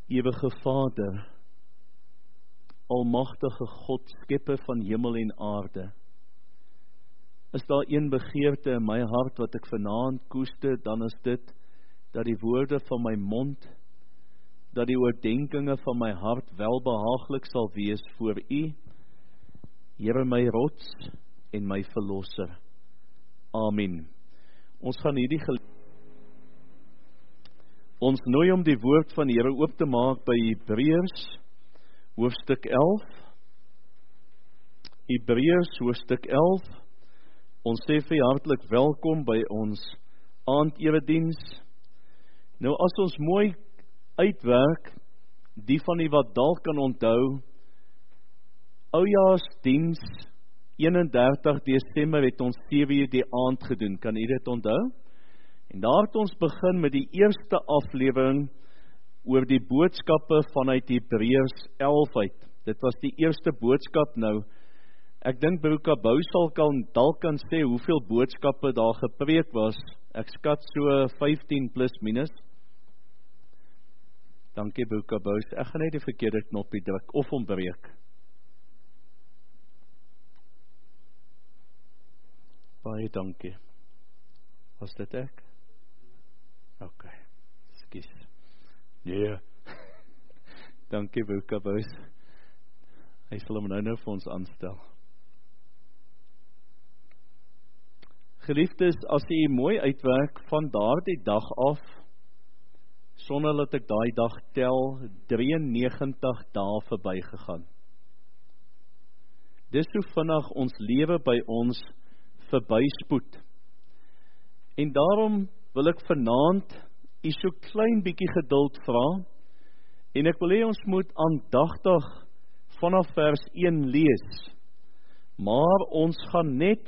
Ewige Vader, almagtige God, skepper van hemel en aarde, is daar een begeerte in my hart wat ek vanaand koester, dan is dit, dat die woorde van my mond, dat die oordenkinge van my hart welbehaaglik sal wees voor U, Here my rots en my verlosser. Amen. Ons gaan hierdie Ons nooi om die woord van die Here oop te maak by Hebreërs, hoofstuk 11. Hebreërs, hoofstuk 11. Ons sê vir hartlik welkom by ons aandewediens. Nou as ons mooi uitwerk, die van die wat dalk kan onthou, Oujaarsdiens 31 Desember het ons 7:00 die aand gedoen. Kan u dit onthou? En daar het ons begin met die eerste aflewering oor die boodskappe vanuit Hebreërs 11 uit. Dit was die eerste boodskap nou. Ek dink Broer Kabou sal dalk kan sê hoeveel boodskappe daar gepreek was. Ek skat so 15 plus minus. Dankie Broer Kabou. Ek gaan net die verkeerde knoppie druk of hom breek. Baie dankie. Was dit ek? Ok, skus. Nee. Dankie Broer Kabou. Hy sal hom nou vir ons aanstel. Geliefdes, as jy mooi uitwerk van daardie dag af, sonder dat ek daai dag tel, 93 dae verbygegaan. Dis hoe vinnig ons lewe by ons verbyspoed. En daarom wil ek vanaand u so klein bietjie geduld vra, en ek wil hê ons moet aandagtig vanaf vers 1 lees, maar ons gaan net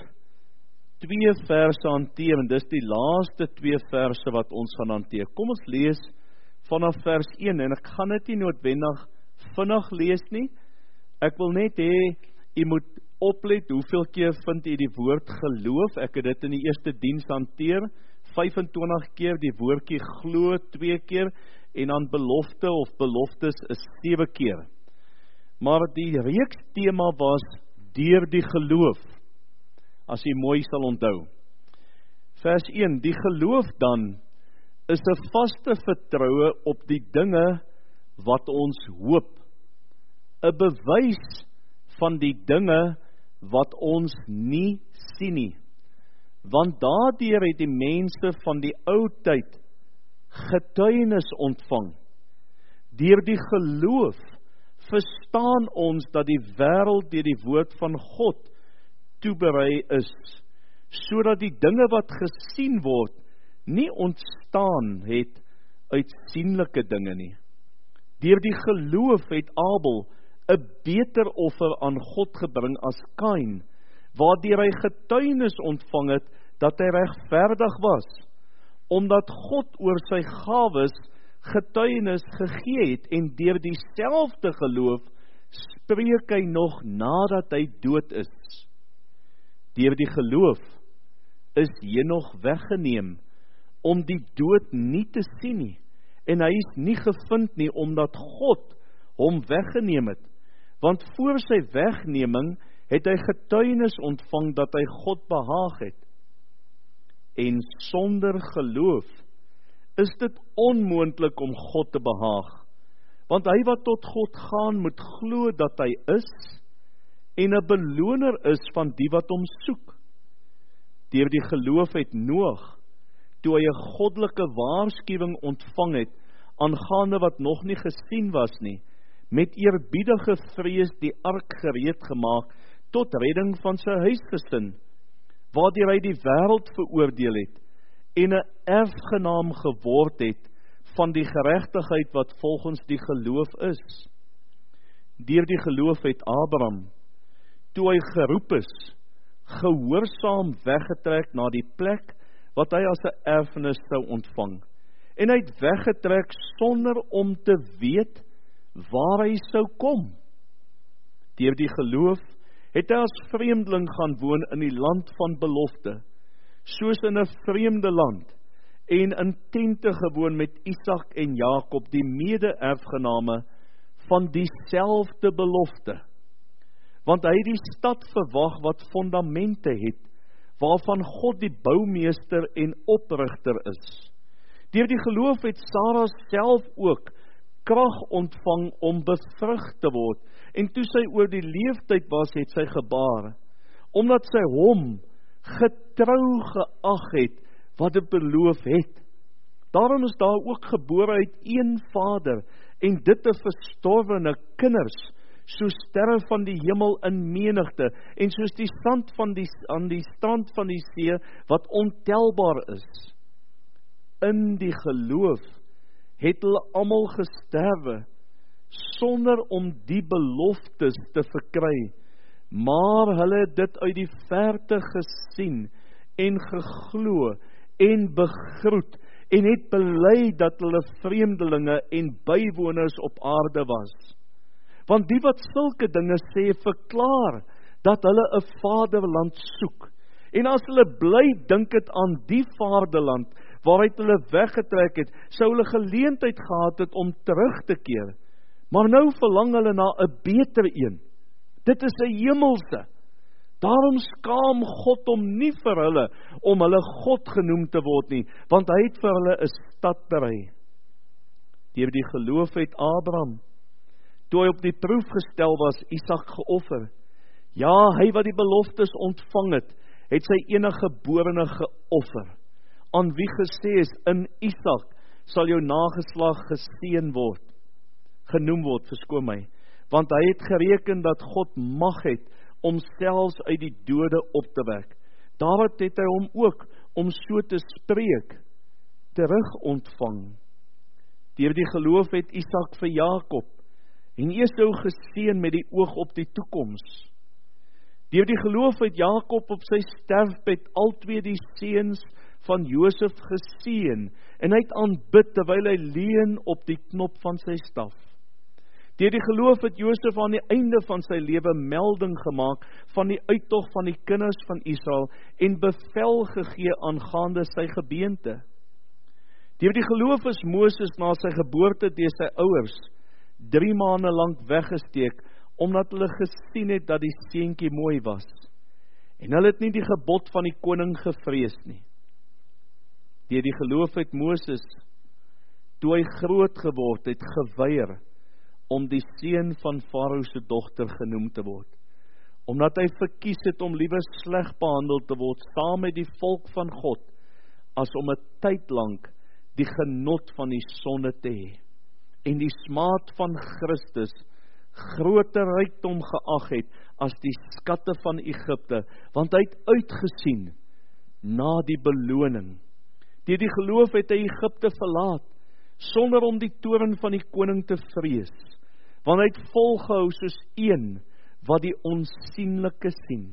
2 verse hanteer, en dis die laaste 2 verse wat ons gaan hanteer. Kom ons lees vanaf vers 1, en ek gaan dit nie noodwendig vinnig lees nie, ek wil net hê, u moet oplet, hoeveel keer vind u die woord geloof. Ek het dit in die eerste diens hanteer, 25 keer, die woordjie glo 2 keer, en dan belofte of beloftes is 7 keer. Maar die reeks tema was deur die geloof, as jy mooi sal onthou. Vers 1, die geloof dan is 'n vaste vertroue op die dinge wat ons hoop, 'n bewys van die dinge wat ons nie sien nie. Want daardeur het die mense van die ou tyd getuienis ontvang. Deur die geloof verstaan ons dat die wêreld deur die woord van God toeberei is, sodat die dinge wat gesien word nie ontstaan het uit sienlike dinge nie. Deur die geloof het Abel 'n beter offer aan God gebring as Kain, waardeur hy getuienis ontvang het dat hy regverdig was, omdat God oor sy gawes getuienis gegee het, en deur dieselfde geloof spreek hy nog nadat hy dood is. Deur die geloof is Henog weggeneem om die dood nie te sien nie, en hy is nie gevind nie omdat God hom weggeneem het, want voor sy wegneming het hy getuienis ontvang dat hy God behaag het. En sonder geloof is dit onmoontlik om God te behaag, want hy wat tot God gaan moet glo dat hy is, en 'n beloner is van die wat hom soek. Deur die geloof het Noag, toe hy 'n goddelike waarskuwing ontvang het, aangaande wat nog nie gesien was nie, met eerbiedige vrees die ark gereed gemaak, tot redding van sy huisgesin, waardeur hy die wêreld veroordeel het, en 'n erfgenaam geword het, van die geregtigheid wat volgens die geloof is. Deur die geloof het Abraham, toe hy geroep is, gehoorsaam weggetrek na die plek, wat hy as 'n erfenis sou ontvang, en hy het weggetrek sonder om te weet waar hy sou kom. Deur die geloof het hy as vreemdeling gaan woon in die land van belofte, soos in 'n vreemde land, en in tente gewoon met Isak en Jakob, die mede-erfgename van dieselfde belofte. Want hy het die stad verwag wat fondamente het, waarvan God die boumeester en oprigter is. Deur die geloof het Sara self ook krag ontvang om bevrug te word, en toe sy oor die leeftyd was, het sy gebaar, omdat sy hom getrou geag het, wat hy beloof het. Daarom is daar ook gebore uit een vader, en dit 'n verstorwene kinders, soos sterre van die hemel in menigte, en soos die sand aan die strand van die see, wat ontelbaar is. In die geloof het hulle almal gesterwe, sonder om die beloftes te verkry, maar hulle het dit uit die verte gesien, en geglo, en begroet, en het bely dat hulle vreemdelinge en bywoners op aarde was. Want die wat sulke dinge sê, verklaar dat hulle 'n vaderland soek. En as hulle bly dink het aan die vaderland, waaruit hulle weggetrek het, sou hulle geleentheid gehad het om terug te keer. Maar nou verlang hulle na 'n beter een. Dit is 'n hemelse. Daarom skaam God hom nie vir hulle, om hulle God genoem te word nie, want hy het vir hulle 'n stad berei. Deur die geloof het Abraham, toe hy op die proef gestel was, Isak geoffer. Ja, hy wat die beloftes ontvang het, het sy enige geborene geoffer, aan wie gesê is, in Isak sal jou nageslag genoem word, verskoon my, want hy het gereken dat God mag het, om selfs uit die dode op te wek. Daarom het hy hom ook, om so te spreek, terug ontvang. Deur die geloof het Isak vir Jakob, en Esau geseën met die oog op die toekoms. Deur die geloof het Jakob op sy sterfbed albei die seuns van Josef geseën, en hy het aanbid terwyl hy leun op die knop van sy staf. Deur die geloof het Josef aan die einde van sy lewe melding gemaak van die uittog van die kinders van Israel en bevel gegee aangaande sy gebeente. Deur die geloof is Moses na sy geboorte deur sy ouers 3 maande lank weggesteek, omdat hulle gesien het dat die seentjie mooi was. En hulle het nie die gebod van die koning gevrees nie. Deur die geloof het Moses, toe hy groot geword het, geweier om die seun van Farao se dogter genoem te word, omdat hy verkies het om liewer sleg behandel te word saam met die volk van God, as om 'n tyd lank die genot van die sonde te hê, en die smaad van Christus groter rykdom geag het as die skatte van Egipte, want hy het uitgesien na die beloning. Deur die geloof het hy Egipte verlaat, sonder om die toorn van die koning te vrees, want hy het volgehou soos een wat die onsienlike sien.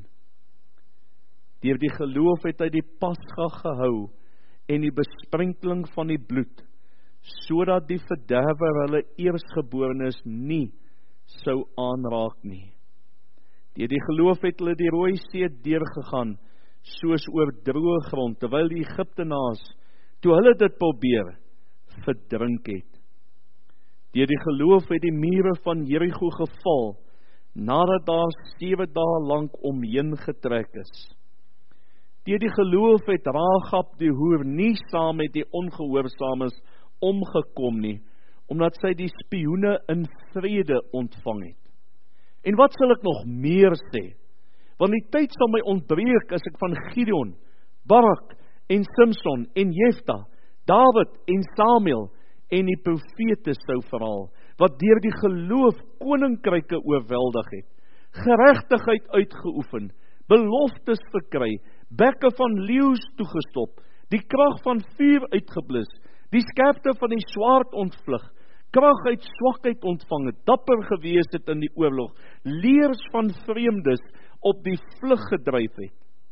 Deur die geloof het hy die Pasga gehou en die besprenkeling van die bloed, sodat die verderwer hulle eersgeborenes nie sou aanraak nie. Deur die geloof het hulle die Rooi See deurgegaan, soos oor droë grond, terwyl die Egiptenaars, toe hulle dit probeer, verdrink het. Deur die geloof het die mure van Jerigo geval, nadat daar 7 dae lank omheen getrek is. Deur die geloof het Rahab die hoer nie saam met die ongehoorsaames omgekom nie, omdat sy die spioene in vrede ontvang het. En wat sal ek nog meer sê? Want die tyd sal my ontbreek as ek van Gideon, Barak en Simson en Jefta, Dawid en Samuel en die profete sou verhaal, wat deur die geloof koninkryke oorweldig het, geregtigheid uitgeoefen, beloftes verkry, bekke van leeu's toegestop, die krag van vuur uitgeblus, die skerpte van die swaard ontvlug, krag uit swakheid ontvang het, dapper gewees het in die oorlog, leers van vreemdes op die vlug gedryf het.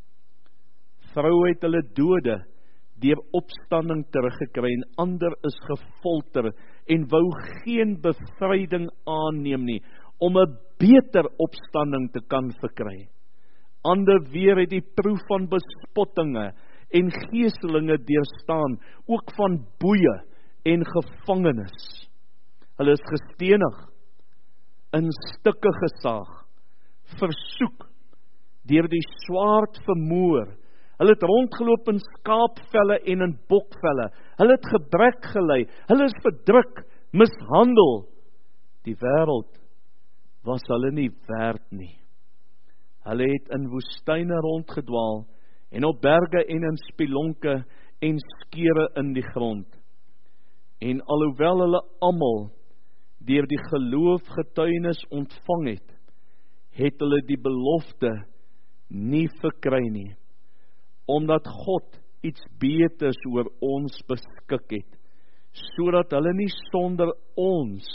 Vroue het hulle dode deur opstanding teruggekry, en ander is gefolter en wou geen bevryding aanneem nie, om 'n beter opstanding te kan verkry. Ander weer het die proef van bespottinge en geeselinge deurstaan, ook van boeie en gevangenis. Hulle is gestenig, in stukke gesaag, versoek, deur die swaard vermoor. Hulle het rondgeloop in skaapvelle en in bokvelle. Hulle het gebrek gelei, hulle is verdruk, mishandel. Die wêreld was hulle nie werd nie. Hulle het in woestyne rondgedwaal, en op berge en in spelonke en skeure in die grond. En alhoewel hulle almal deur die geloof getuienis ontvang het, het hulle die belofte nie verkry nie, omdat God iets beters oor ons beskik het, sodat hulle nie sonder ons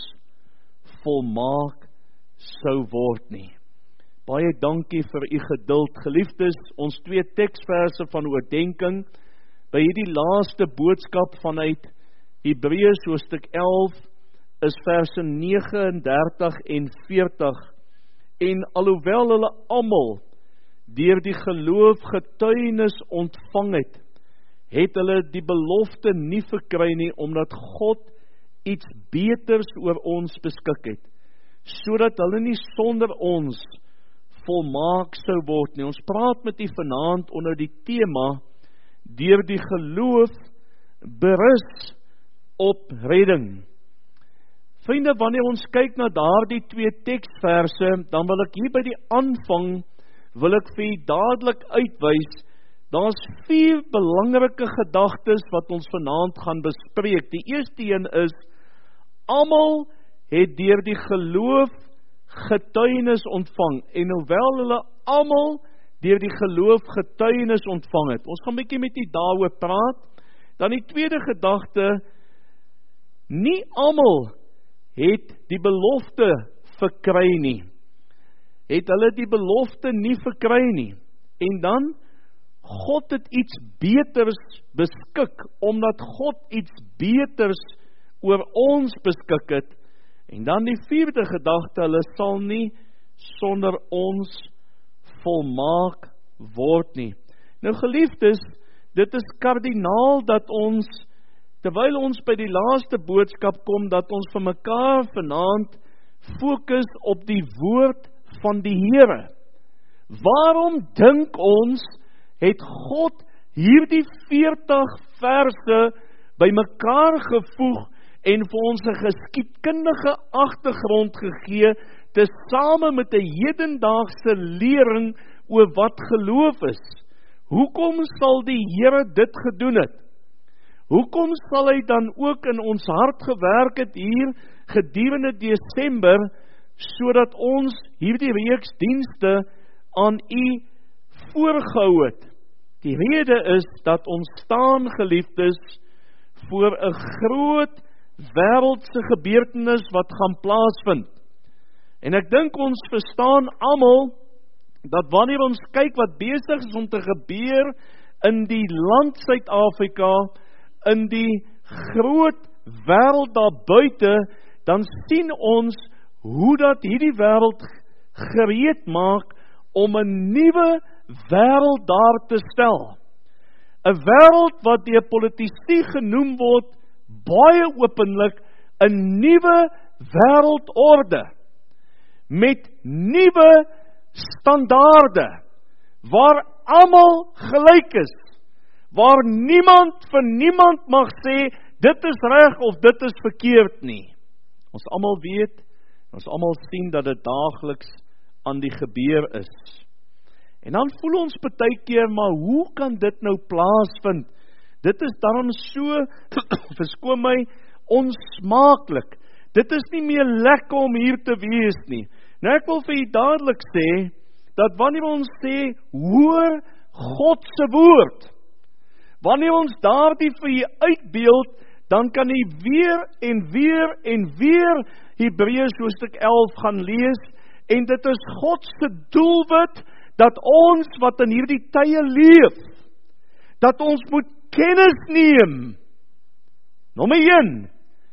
volmaak sou word nie. Baie dankie vir u geduld, geliefdes, ons 2 teksverse van oordenking, by hierdie laaste boodskap vanuit Hebreërs hoofstuk 11, is verse 39 en 40, en alhoewel hulle almal deur die geloof getuienis ontvang het, het hulle die belofte nie verkry nie, omdat God iets beters oor ons beskik het, sodat hulle nie sonder ons volmaak sou word nie. Ons praat met u vanaand onder die tema, deur die geloof berus op redding. Vriende, wanneer ons kyk na daardie 2 teksverse, dan wil ek hier by die aanvang, wil ek vir u dadelik uitwys, daar's 4 belangrike gedagtes wat ons vanaand gaan bespreek. Die eerste een is, almal het deur die geloof getuienis ontvang, en hoewel hulle almal deur die geloof getuienis ontvang het. Ons gaan 'n bietjie met u daaroor praat. Dan die tweede gedagte, nie almal het die belofte verkry nie. Het hulle die belofte nie verkry nie. En dan, God het iets beters beskik, omdat God iets beters oor ons beskik het. En dan die 4de gedagte, hulle sal nie sonder ons volmaak word nie. Nou geliefdes, dit is kardinaal dat ons, terwyl ons by die laaste boodskap kom, dat ons vir mekaar vanaand fokus op die woord van die Here. Waarom dink ons, het God hierdie 40 verse by mekaar gevoeg en vir ons 'n geskiedkundige agtergrond gegee, tesame met 'n hedendaagse lering oor wat geloof is? Hoekom sal die Here dit gedoen het? Hoekom sal hy dan ook in ons hart gewerk het hier gedurende Desember, sodat ons hierdie reeks dienste aan u voorgehou het? Die rede is dat ons staan, geliefdes, voor 'n groot wêreldse gebeurtenis wat gaan plaasvind. En ek dink ons verstaan almal dat wanneer ons kyk wat besig is om te gebeur in die land Suid-Afrika, in die groot wêreld daar buite, dan sien ons hoe dat hierdie wêreld gereed maak om 'n nuwe wêreld daar te stel. 'n Wêreld wat deur politici genoem word, baie openlik 'n nuwe wêreldorde met nuwe standaarde waar almal gelyk is, waar niemand vir niemand mag sê dit is reg of dit is verkeerd nie. Ons almal weet, ons almal sien dat dit daagliks aan die gebeur is. En dan voel ons partykeer, maar hoe kan dit nou plaasvind? Dit is daarom so, verskoon my, onsmaaklik. Dit is nie meer lekker om hier te wees nie. Nou ek wil vir u dadelik sê, dat wanneer ons sê, hoor God se woord, wanneer ons daardie vir u uitbeeld, dan kan u weer en weer en weer Hebreërs hoofstuk 11 gaan lees, en dit is God se doelwit, dat ons wat in hierdie tye leef, dat ons moet kennis neem. Nommer 1,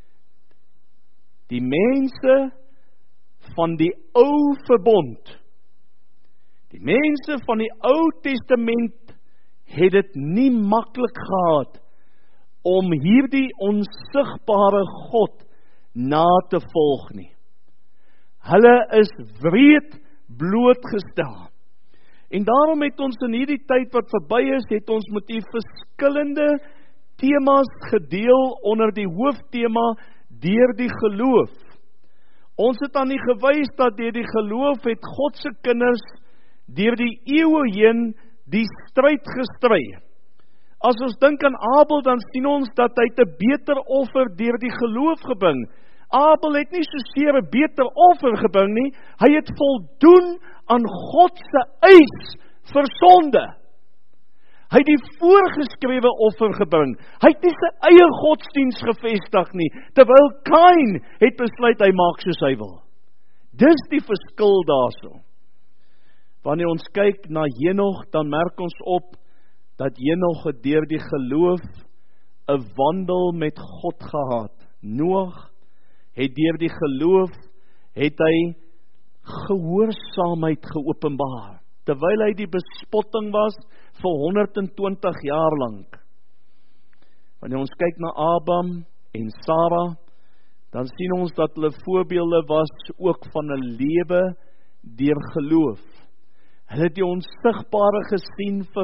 die mense van die ou verbond, die mense van die Ou Testament het dit nie maklik gehad om hierdie onsigbare God na te volg nie. Hulle is wreed blootgestel. En daarom het ons in hierdie tyd wat verby is, het ons met die verskillende temas gedeel onder die hooftema deur die geloof. Ons het aan die gewys dat deur die geloof het God se kinders deur die eeue heen die stryd gestry. As ons dink aan Abel, dan sien ons dat hy 'n beter offer deur die geloof gebring. Abel het nie soseer 'n beter offer gebring nie, hy het voldoen aan God se eis vir sonde. Hy het die voorgeskrewe offer gebring. Hy het nie sy eie godsdiens gevestig nie, terwyl Kain het besluit hy maak soos hy wil. Dis die verskil daarso. Wanneer ons kyk na Henog, dan merk ons op dat Henog het deur die geloof 'n wandel met God gehad. Noag het deur die geloof het hy gehoorsaamheid geopenbaar, terwyl hy die bespotting was vir 120 jaar lank. Wanneer ons kyk na Abraham en Sara, dan sien ons dat hulle voorbeelde was ook van 'n lewe deur geloof. Hulle het die onsigbare gesien vir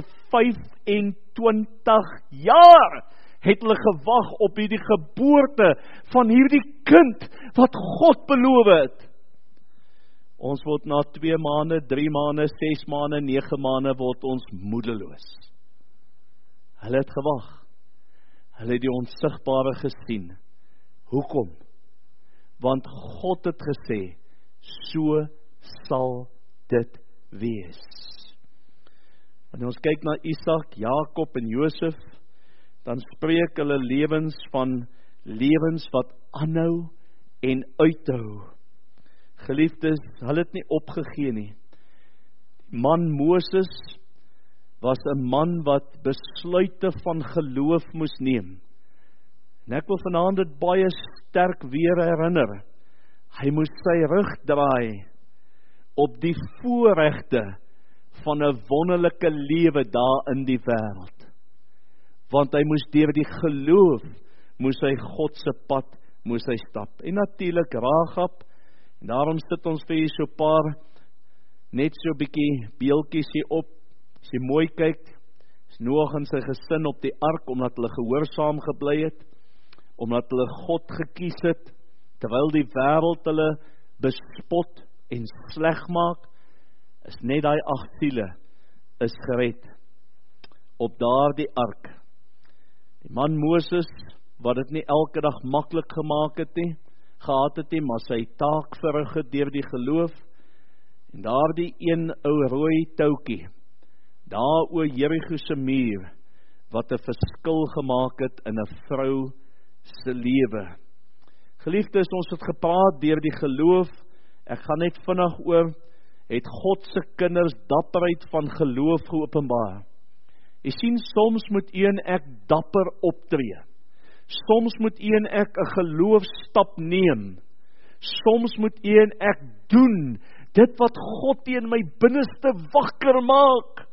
25 jaar, het hulle gewag op hierdie geboorte van hierdie kind wat God beloof het. Ons word na 2 maande, 3 maande, 6 maande, 9 maande word ons moedeloos. Hulle het gewag. Hulle het die onsigbare gesien. Hoekom? Want God het gesê, so sal dit wees. Wanneer ons kyk na Isak, Jakob en Josef, dan spreek hulle lewens van lewens wat aanhou en uithou. Geliefdes, hulle het nie opgegee nie. Die man Moses was 'n man wat besluite van geloof moes neem. En ek wil vanaand dit baie sterk weer herinner. Hy moes sy rug draai op die voorregte van 'n wonderlike lewe daar in die wêreld. Want hy moes deur die geloof, moes hy God se pad, moes hy stap. En natuurlik Rahab, en daarom sit ons vir hier so 'n paar, net so 'n bietjie beeltjies hier op. As jy mooi kyk, is Noag en sy gesin op die ark, omdat hulle gehoorsaam gebly het, omdat hulle God gekies het, terwyl die wêreld hulle bespot en sleg maak, is net daai 8 siele is gered op daardie ark. Die man Moses, wat dit nie elke dag maklik gemaak het nie, gehad het nie, maar sy taak verrig het deur die geloof, en daardie een ou rooi toukie, daar oor Jerigo se muur, wat 'n verskil gemaak het in 'n vrou se lewe. Geliefdes, ons het gepraat deur die geloof. Ek gaan net vinnig oor, het God se kinders dapperheid van geloof geopenbaar. Jy sien, soms moet u en ek dapper optree. Soms moet u en ek 'n geloofstap neem. Soms moet u en ek doen dit wat God in my binneste wakker maak.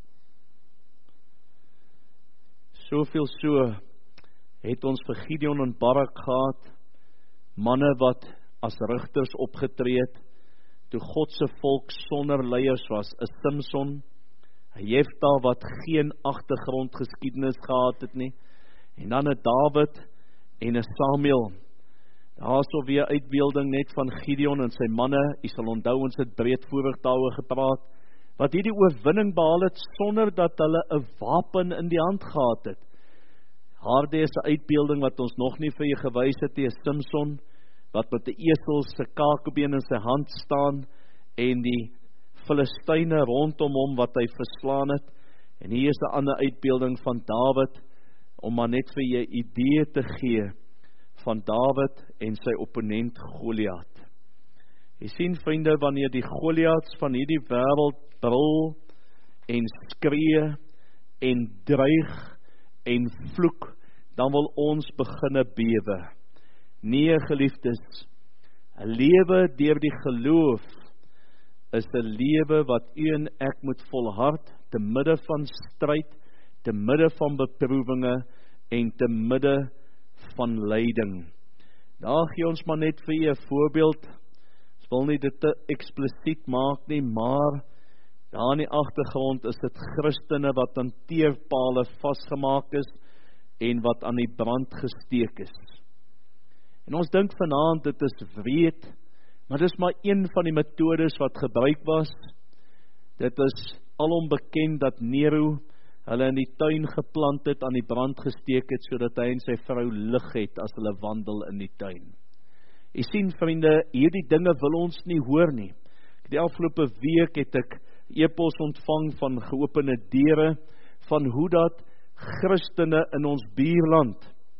Soveel so het ons vir Gideon en Barak gehad, manne wat as rigters opgetree het, toe God se volk sonder leiers was, 'n Samson, 'n Jefta wat geen agtergrondgeskiedenis gehad het nie, en dan 'n Dawid en 'n Samuel. Daar is so weer uitbeelding net van Gideon en sy manne. Jy sal onthou, ons het breedvoerig daaroor gepraat, wat hierdie oorwinning behaal het sonder dat hulle 'n wapen in die hand gehad het. Harde is 'n uitbeelding wat ons nog nie vir jou gewys het, die Samson, wat met 'n esel se kakebeen in sy hand staan, en die Filistyne rondom hom wat hy verslaan het. En hier is 'n ander uitbeelding van Dawid, om maar net vir jou 'n idee te gee van Dawid en sy opponent Goliat. Jy sien, vriende, wanneer die Goliats van hierdie wêreld brul en skree en dreig en vloek, dan wil ons beginne bewe. Nee, geliefdes, 'n lewe deur die geloof is 'n lewe wat u en ek moet volhard te midde van stryd te midde van beproewinge en te midde van lyding. Daar gee ons maar net vir u 'n voorbeeld. Ons wil nie dit te eksplisiet maak nie, maar daar in die agtergrond is dit Christene wat aan teerpale vasgemaak is en wat aan die brand gesteek is. En ons dink vanaand dit is wreed, maar dit is maar een van die metodes wat gebruik was. Dit is alom bekend dat Nero hulle in die tuin geplant het, aan die brand gesteek het, sodat hy en sy vrou lig het as hulle wandel in die tuin. Jy sien vriende, hierdie dinge wil ons nie hoor nie. Die afgelope week het ek e-pos ontvang van geopende deure, van hoe dat Christene in ons buurland,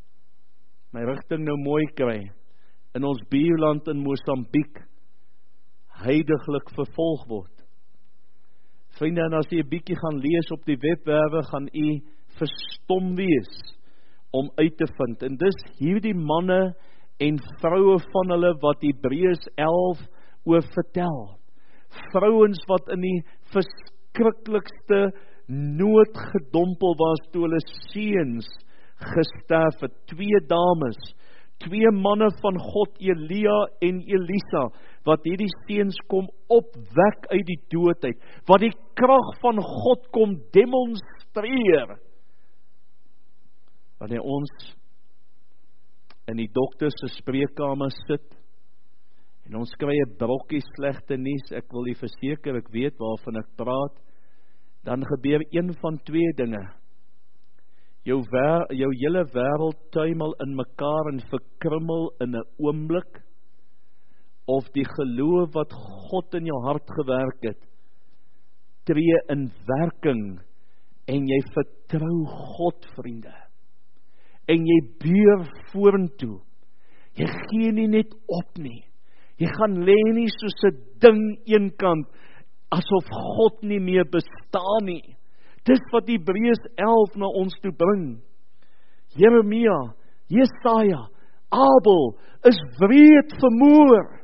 my rigting nou mooi kry, in ons buurland in Mosambiek, heiliglik vervolg word. Vriende, en as jy 'n bietjie gaan lees op die webwerwe, gaan u verstom wees om uit te vind. En dis hierdie manne en vroue van hulle wat Hebreërs 11 oor vertel. Vrouens wat in die verskriklikste nood gedompel was toe hulle seuns gesterf het. 2 dames, 2 manne van God, Elia en Elisa, wat hierdie seuns kom opwek uit die dood uit, wat die krag van God kom demonstreer. Wanneer ons in die dokter se spreekkamer sit, en ons kry 'n brokkie slegte nuus, ek wil u verseker, ek weet waarvan ek praat, dan gebeur een van 2 dinge. Jou hele wêreld tuimel in mekaar en verkrummel in 'n oomblik, of die geloof wat God in jou hart gewerk het, tree in werking, en jy vertrou God, vriende, en jy beur vorentoe. Jy gee nie net op nie. Jy gaan lê nie soos 'n ding eenkant, asof God nie meer bestaan nie. Dis wat Hebreërs 11 na ons toe bring. Jeremia, Jesaja, Abel is wreed vermoor.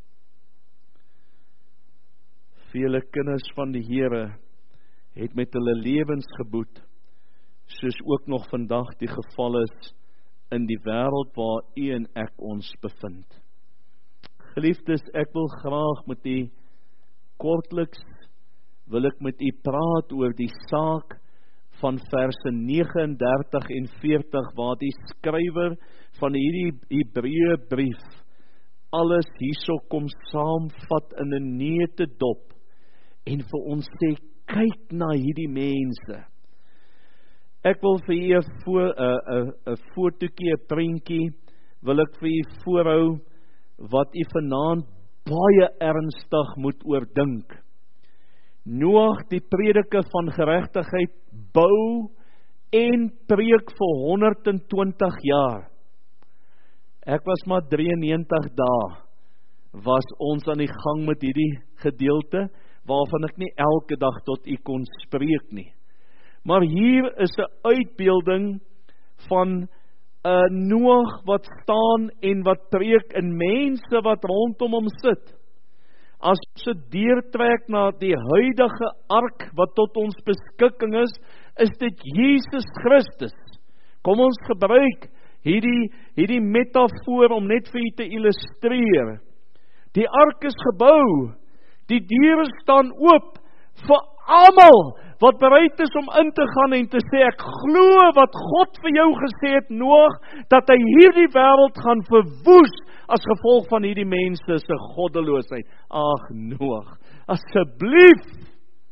Vele kinders van die Here het met hulle lewens geboet, soos ook nog vandag die geval is in die wêreld waar u en ek ons bevind. Geliefdes, ek wil graag met u kortliks wil ek met u praat oor die saak van verse 39 en 40, waar die skrywer van hierdie Hebreëbrief alles hierso kom saamvat in 'n neutedop en vir ons sê, kyk na hierdie mense. Ek wil vir u 'n fotootjie, 'n prentjie, wil ek vir u voorhou, wat u vanaand baie ernstig moet oordink. Noag, die prediker van geregtigheid, bou en preek vir 120 jaar. Ek was maar 93 dae, was ons aan die gang met hierdie gedeelte, waarvan ek nie elke dag tot u kon spreek nie. Maar hier is 'n uitbeelding van 'n Noag wat staan en wat preek, en mense wat rondom hom sit. As ons dit deurtrek na die huidige ark wat tot ons beskikking is dit Jesus Christus. Kom ons gebruik hierdie metafoor om net vir u te illustreer. Die ark is gebou, die deure staan oop vir almal wat bereid is om in te gaan en te sê, ek glo wat God vir jou gesê het, Noag, dat hy hierdie wêreld gaan verwoes as gevolg van hierdie mense se goddeloosheid. Ag Noag, asseblief.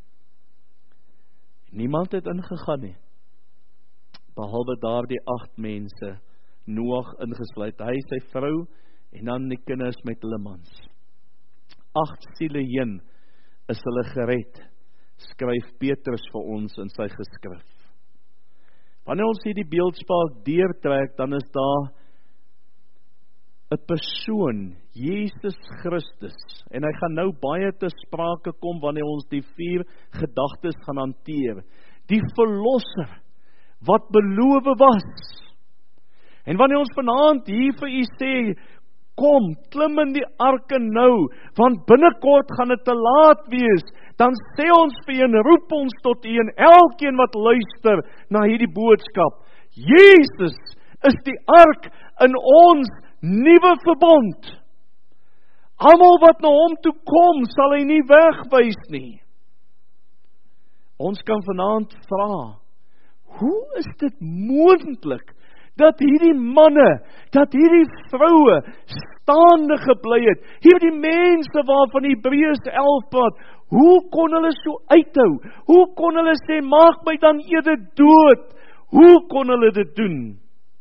Niemand het ingegaan nie, behalwe daardie 8 mense, Noag ingesluit, hy, sy vrou en dan die kinders met hulle mans. 8 siele heen is hulle gered, skryf Petrus vir ons in sy geskrif. Wanneer ons hierdie beeldspraak deurtrek, dan is daar 'n persoon, Jesus Christus, en hy gaan nou baie te sprake kom wanneer ons die 4 gedagtes gaan hanteer. Die verlosser wat beloof was. En wanneer ons vanaand hier vir u sê, kom, klim in die arke nou, want binnekort gaan dit te laat wees, dan sê ons vir u en roep ons tot u en elkeen wat luister na hierdie boodskap. Jesus is die ark in ons nuwe verbond. Almal wat na hom toe kom, sal hy nie wegwys nie. Ons kan vanaand vra, hoe is dit moontlik dat hierdie manne, dat hierdie vroue staande gebly het, hierdie mense waarvan Hebreërs 11 praat, hoe kon hulle so uithou? Hoe kon hulle sê, maak my dan eerder dood? Hoe kon hulle dit doen?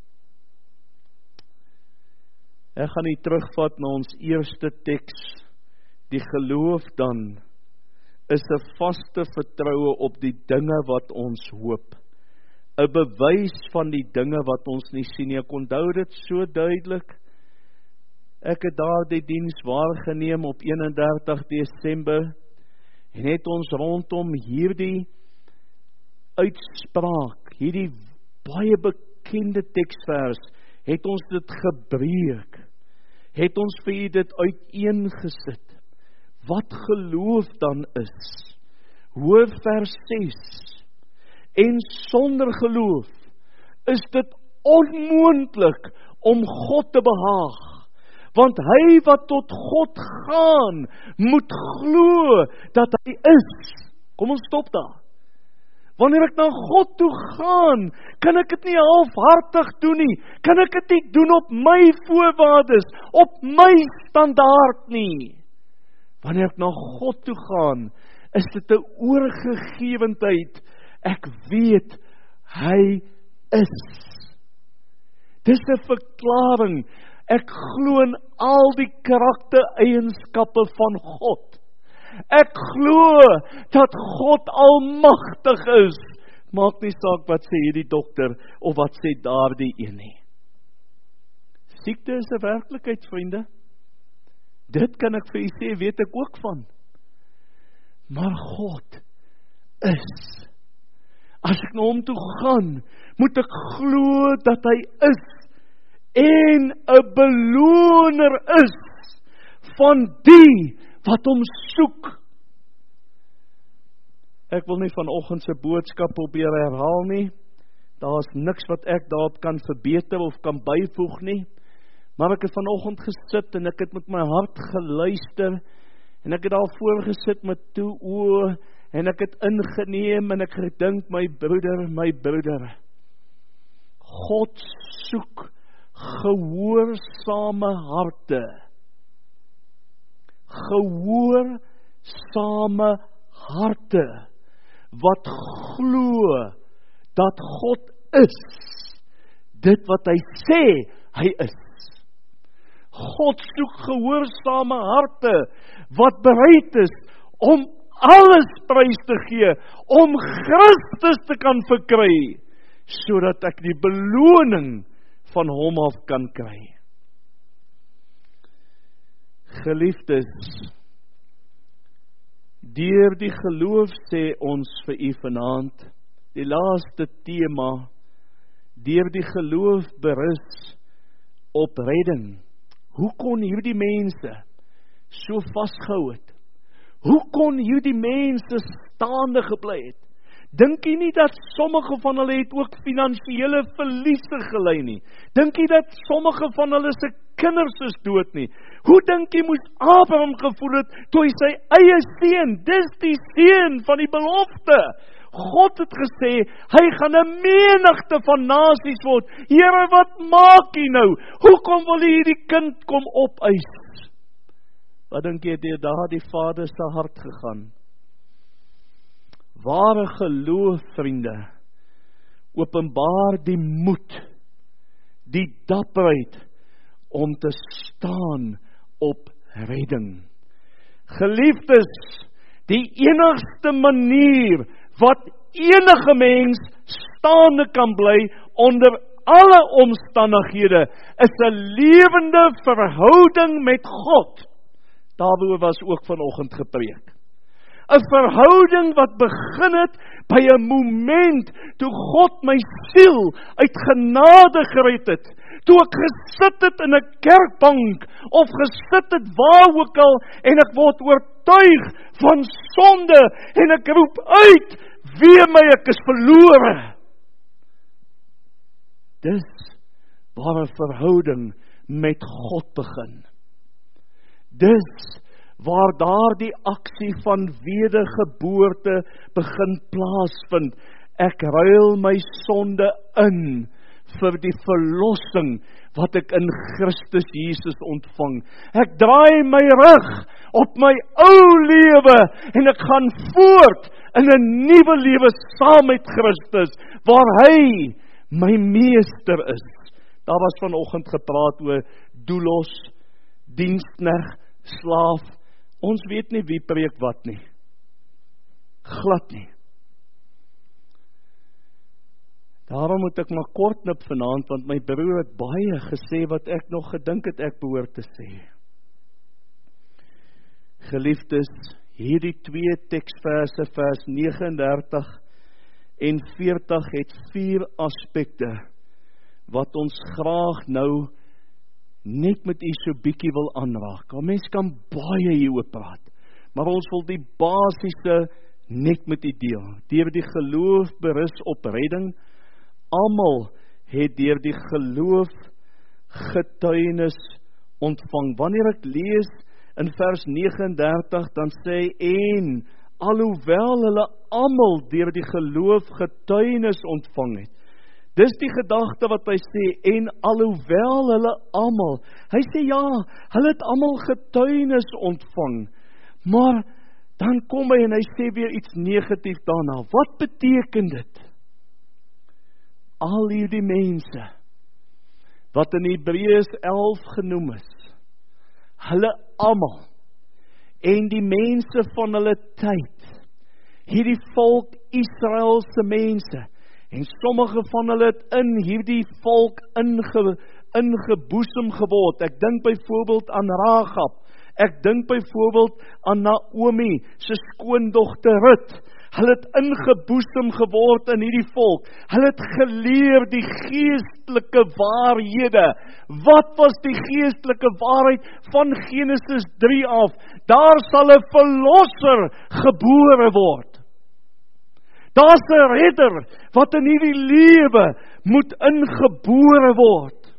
Ek gaan nie terugvat na ons eerste teks. Die geloof dan is 'n vaste vertroue op die dinge wat ons hoop. 'n Bewys van die dinge wat ons nie sien nie. Ek onthou dit so duidelik. Ek het daardie diens waargeneem op 31 Desember en het ons rondom hierdie uitspraak, hierdie baie bekende teksvers, het ons dit gebreek. Het ons vir u dit uiteengesit. Wat geloof dan is. Hoor vers 6. En sonder geloof is dit onmoontlik om God te behaag. Want hy wat tot God gaan, moet glo dat hy is. Kom ons stop daar. Wanneer ek na God toe gaan, kan ek dit nie halfhartig doen nie. Kan ek dit nie doen op my voorwaardes, op my standaard nie. Wanneer ek na God toe gaan, is dit 'n oorgegewendheid. Ek weet, hy is. Dis 'n verklaring. Ek glo in al die karaktereienskappe van God. Ek glo dat God almagtig is. Maak nie saak wat sê hierdie dokter of wat sê daardie een nie. Siekte is 'n werklikheid, vriende. Dit kan ek vir u sê, weet ek ook van. Maar God is. As ek na hom toe gaan, moet ek glo dat hy is en 'n beloner is van die wat hom soek. Ek wil nie vanoggend se boodskap probeer herhaal nie. Daar's niks wat ek daarop kan verbeter of kan byvoeg nie. Maar ek het vanoggend gesit en ek het met my hart geluister en ek het daar voorgesit met toe oë en ek het ingeneem en ek gedink, my broeder, God soek gehoorsame harte. Gehoorsame harte wat glo dat God is dit wat hy sê hy is. God soek gehoorsame harte wat bereid is om alles prys te gee, om Christus te kan verkry, sodat ek die beloning van hom af kan kry. Geliefdes, deur die geloof sê ons vir u vanaand, die laaste tema, deur die geloof berus op redding. Hoe kon hierdie mense so vasgehou het? Hoe kon hierdie mense staande gebly het? Dink jy nie dat sommige van hulle het ook finansiële verliese gely nie? Dink jy dat sommige van hulle se kinders is dood nie? Hoe dink jy moes Abraham gevoel het toe hy sy eie seun, dis die seun van die belofte, God het gesê, hy gaan 'n menigte van nasies word. Here, wat maak jy nou? Hoekom wil jy hierdie kind kom opeis? Wat dink jy deur daardie vader se hart gegaan? Ware geloof, vriende, openbaar die moed, die dapperheid om te staan op redding. Geliefdes, die enigste manier wat enige mens staande kan bly onder alle omstandighede, is 'n lewende verhouding met God. Daaroor was ook vanoggend gepreek. 'n verhouding wat begin het by 'n moment toe God my siel uit genade gered het. Toe ek gesit het in 'n kerkbank of gesit het waar ook al en ek word oortuig oortuig van sonde en ek roep uit, wee my, ek is verlore. Dis waar 'n verhouding met God begin. Dis waar daar die aksie van wedergeboorte begin plaasvind. Ek ruil my sonde in vir die verlossing wat ek in Christus Jesus ontvang. Ek draai my rug op my ou lewe en ek gaan voort in 'n nuwe lewe saam met Christus, waar hy my meester is. Daar was vanoggend gepraat oor doulos, diensknegt, slaaf. Ons weet nie wie preek wat nie. Glad nie. Daarom moet ek maar kort knip vanaand, want my broer het baie gesê wat ek nog gedink het ek behoort te sê. Geliefdes, hierdie 2 teksverse, vers 39 en 40 het 4 aspekte wat ons graag nou net met u so bietjie wil aanraak. Mens kan baie hieroor praat, maar ons wil die basiese net met u deel. Deur die geloof berus op redding. Almal het deur die geloof getuienis ontvang. Wanneer ek lees in vers 39, dan sê en alhoewel hulle almal deur die geloof getuienis ontvang het. Dis die gedagte wat hy sê, en alhoewel hulle almal, hy sê ja, hulle het almal getuienis ontvang, maar dan kom hy en hy sê weer iets negatief daarna. Wat beteken dit? Al hierdie mense, wat in Hebreërs 11 genoem is, hulle almal, en die mense van hulle tyd, hierdie volk Israelse mense, en sommige van hulle het in hierdie volk ingeboesem geword. Ek dink byvoorbeeld aan Rahab, ek dink byvoorbeeld aan Naomi, sy skoondogter Rut. Hulle het ingeboesem geword in hierdie volk. Hulle het geleer die geestelike waarhede. Wat was die geestelike waarheid van Genesis 3 af? Daar sal 'n verlosser gebore word. Daar's 'n redder wat in hierdie lewe moet ingebore word.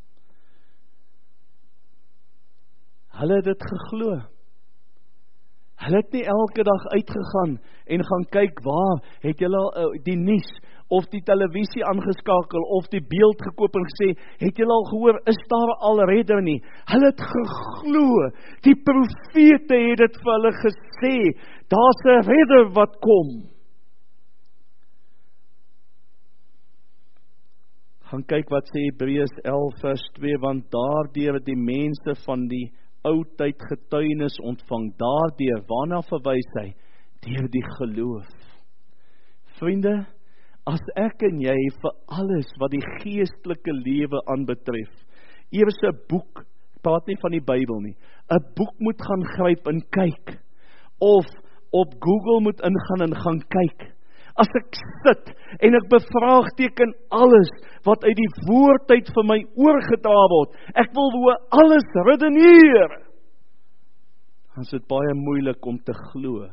Hulle het dit geglo. Hulle het nie elke dag uitgegaan en gaan kyk waar het julle die nuus of die televisie aangeskakel of die beeld gekoop en gesê, het julle al gehoor, is daar al redder nie? Hulle het geglo. Die profete het dit vir hulle gesê, daar's 'n redder wat kom. Gaan kyk wat sê Hebreërs 11 vers 2, want daardeur die mense van die ou tyd getuienis ontvang, daardeur, waarna verwys hy? Deur die geloof. Vriende, as ek en jy vir alles wat die geestelike lewe aanbetref, eers 'n boek, praat nie van die Bybel nie, 'n boek moet gaan gryp en kyk, of op Google moet ingaan en gaan kyk. As ek sit en ek bevraagteken alles wat uit die woord uit vir my oorgedra word, ek wil oor alles redeneer, dan is dit baie moeilik om te glo.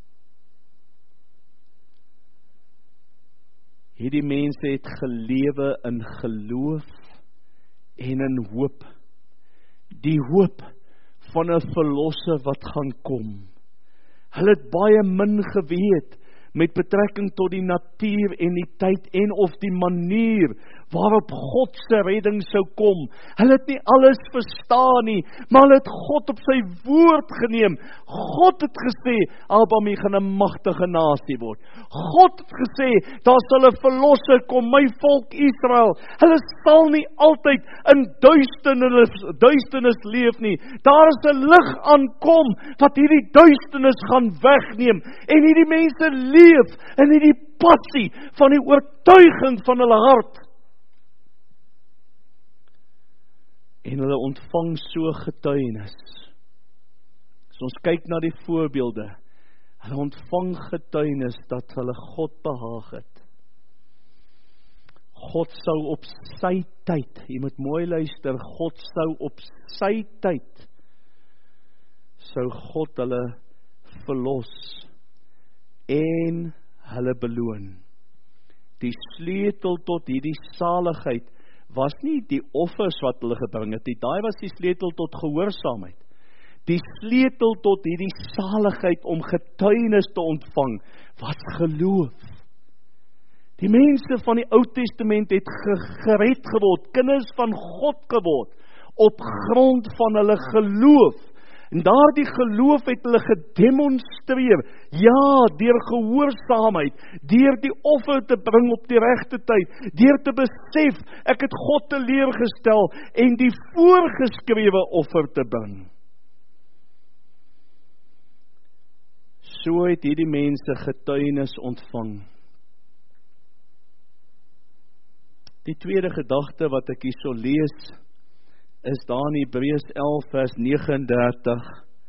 Hierdie mense het gelewe in geloof en in hoop. Die hoop van 'n verlosser wat gaan kom. Hulle het baie min geweet met betrekking tot die natuur en die tyd en of die manier waarop God se redding sou kom. Hulle het nie alles verstaan nie, maar hulle het God op sy woord geneem. God het gesê, Abraham, jy gaan 'n magtige nasie word. God het gesê, daar sal 'n verlosser kom, my volk Israel. Hulle sal nie altyd in duisternis leef nie. Daar is 'n lig aankom wat hierdie duisternis gaan wegneem. En hierdie mense leef in hierdie passie van die oortuiging van hulle hart. En hulle ontvang so getuienis. As ons kyk na die voorbeelde, hulle ontvang getuienis dat hulle God behaag het. God sou op sy tyd, jy moet mooi luister, God sou op sy tyd, sou God hulle verlos en hulle beloon. Die sleutel tot hierdie saligheid was nie die offers wat hulle gebring het nie, daai was die sleutel tot gehoorsaamheid. Die sleutel tot hierdie saligheid om getuienis te ontvang, was geloof. Die mense van die Ou Testament het gered geword, kinders van God geword, op grond van hulle geloof. En daardie geloof het hulle gedemonstreer, ja, deur gehoorsaamheid, deur die offer te bring op die regte tyd, deur te besef, ek het God teleurgestel, en die voorgeskrewe offer te bring. So het hierdie mense getuienis ontvang. Die tweede gedagte wat ek hier sal lees, is daar in Hebreërs 11 vers 39,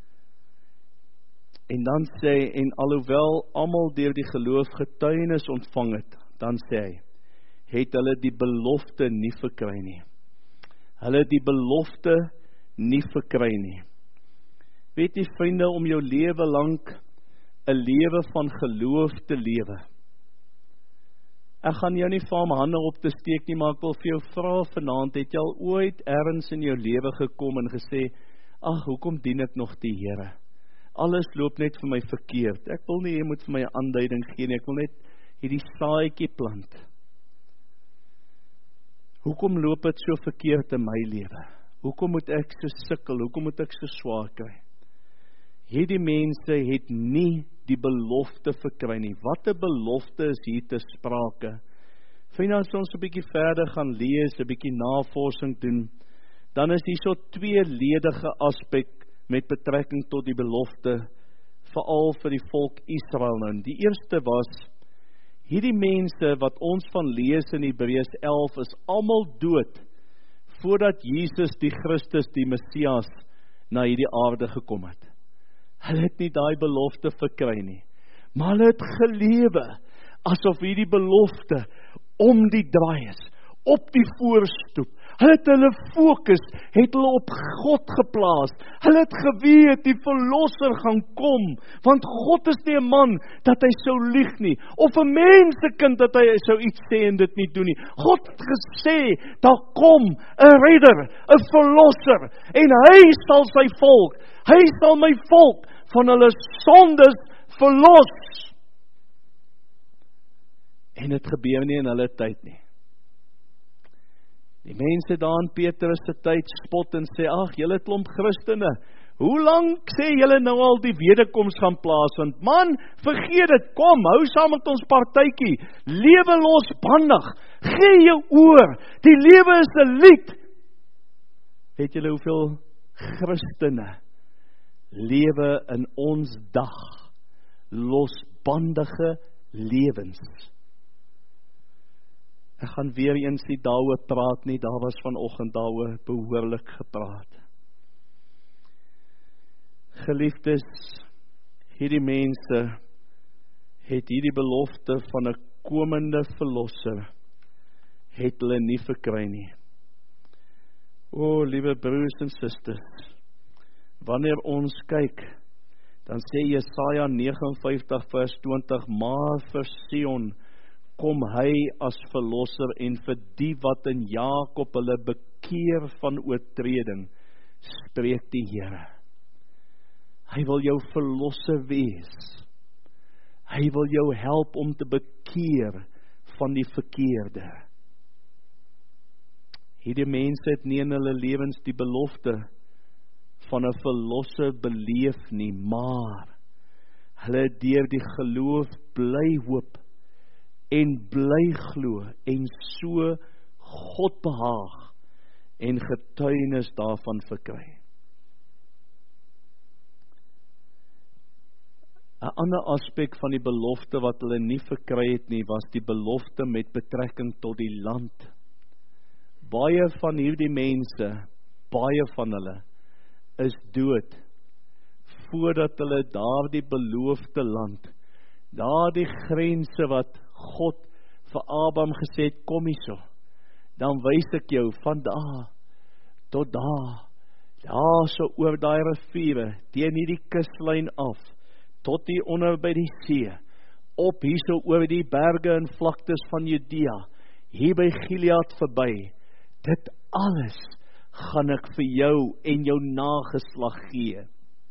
en dan sê, en alhoewel almal deur die geloof getuienis ontvang het, dan sê hy, het hulle die belofte nie verkry nie. Hulle het die belofte nie verkry nie. Weet jy vriende, om jou lewe lank 'n lewe van geloof te lewe. Ek gaan jou nie vra om hande op te steek nie, maar ek wil vir jou vra vanaand, het jy al ooit ergens in jou lewe gekom en gesê, ag, hoekom dien ek nog die Here? Alles loop net vir my verkeerd. Ek wil nie, jy moet vir my 'n aanduiding gee nie, ek wil net hierdie saadjie plant. Hoekom loop dit so verkeerd in my lewe? Hoekom moet ek so sukkel? Hoekom moet ek so swaar kry? Hierdie mense het nie die belofte verkry nie. Wat 'n belofte is hier te sprake? Vriende, as ons 'n bietjie verder gaan lees, 'n bietjie navorsing doen, dan is hier so tweeledige aspek met betrekking tot die belofte, veral vir die volk Israel nou. Die eerste was, hierdie mense wat ons van lees in Hebreërs 11 is almal dood, voordat Jesus die Christus, die Messias, na hierdie aarde gekom het. Hulle het nie daai belofte verkry nie, maar hulle het gelewe, asof hierdie belofte om die draai is, op die voorstoep. Hulle het hulle fokus, het hulle op God geplaas. Hulle het geweet, die verlosser gaan kom, want God is nie 'n man, dat hy sou lieg nie, of 'n mensekind, dat hy sou iets sê en dit nie doen nie. God het gesê, daar kom 'n redder, 'n verlosser, en hy sal sy volk, hy sal my volk, van hulle sondes verlos. En dit gebeur nie in hulle tyd nie. Die mense daar in Petrus se tyd spot en sê, ag, julle klomp Christene, hoe lank sê julle nou al die wederkoms gaan plaasvind? Man, vergeet dit, kom, hou saam met ons partytjie, lewe losbandig, gee jou oor, die lewe is 'n lied. Weet julle hoeveel Christene lewe in ons dag losbandige lewens? Ek gaan weer eens nie daaroor praat nie, daar was vanoggend daaroor behoorlik gepraat. Geliefdes, hierdie mense het hierdie belofte van 'n komende verlosser, het hulle nie verkry nie. O, liewe broers en susters, wanneer ons kyk, dan sê Jesaja 59 vers 20, maar vir Sion kom hy as verlosser, en vir die wat in Jakob hulle bekeer van oortreding, spreek die Here. Hy wil jou verlosser wees. Hy wil jou help om te bekeer van die verkeerde. Hierdie mense het nie in hulle lewens die belofte van 'n verlosser beleef nie, maar hulle het deur die geloof bly hoop en bly glo en so God behaag en getuienis daarvan verkry. 'n ander aspek van die belofte wat hulle nie verkry het nie, was die belofte met betrekking tot die land. Baie van hierdie mense, baie van hulle, is dood, voordat hulle daardie beloofde land, daardie grense wat God vir Abraham gesê het, kom hierso, dan wys ek jou van daar tot daar so oor daai riviere, teen hierdie kuslyn af, tot hier onder by die see, op hierso oor die berge en vlaktes van Judea, hier by Gilead verby, dit alles gaan ek vir jou en jou nageslag gee.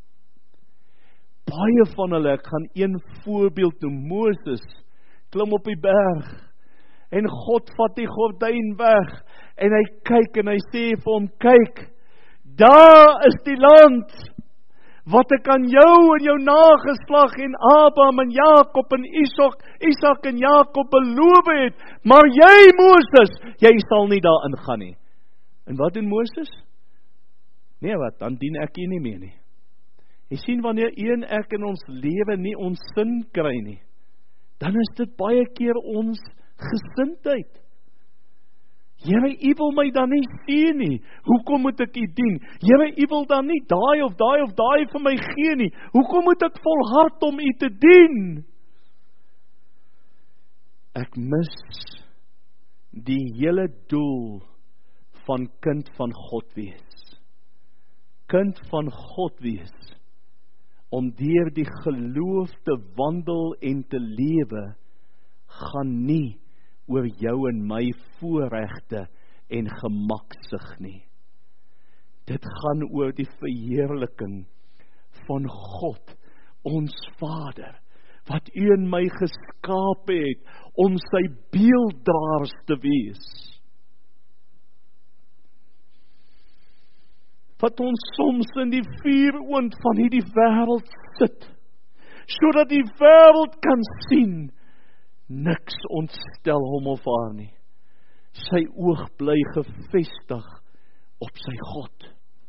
Baie van hulle, ek gaan een voorbeeld noem, Moses, klim op die berg, en God vat die gordyn weg, en hy kyk en hy sê vir hom, kyk, daar is die land, wat ek aan jou en jou nageslag en Abraham en Jakob en Isak en Jakob beloof het, maar jy Moses, jy sal nie daar ingaan nie. En wat doen Moses? Nee wat, dan dien ek hier nie meer nie. Jy sien wanneer een ek in ons lewe nie ons sin kry nie, dan is dit baie keer ons gesindheid. Here, u wil my dan nie sien nie. Hoekom moet ek u dien? Here, u wil dan nie daai of daai vir my gee nie. Hoekom moet ek volhard om u te dien? Ek mis die hele doel van kind van God wees. Kind van God wees, om deur die geloof te wandel en te lewe, gaan nie oor jou en my voorregte en gemaksig nie. Dit gaan oor die verheerliking van God, ons Vader, wat u en my geskaap het, om sy beelddraers te wees. Wat ons soms in die vuuroond van hierdie wêreld sit, sodat die wêreld kan sien, niks ontstel hom of haar nie. Sy oog bly gefestig op sy God.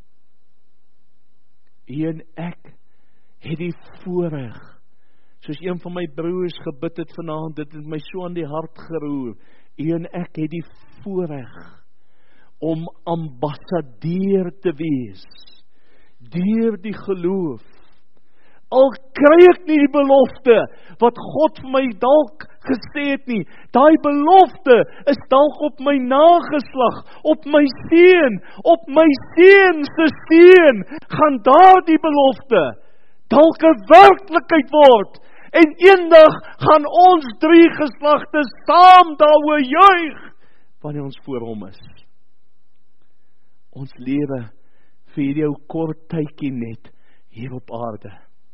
U en ek het die voorreg, soos een van my broers gebid het vanaand, dit het my so aan die hart geroer. U en ek het die voorreg om ambassadeur te wees, deur die geloof. Al kry ek nie die belofte, wat God vir my dalk gesê het nie, daai belofte is dalk op my nageslag, op my seun se seun, gaan daardie belofte dalk 'n werklikheid word, en eendag gaan ons 3 geslagte saam daaroor juig, wanneer ons voor hom is. Ons lewe vir hierdie ou kort tydjie net hier op aarde.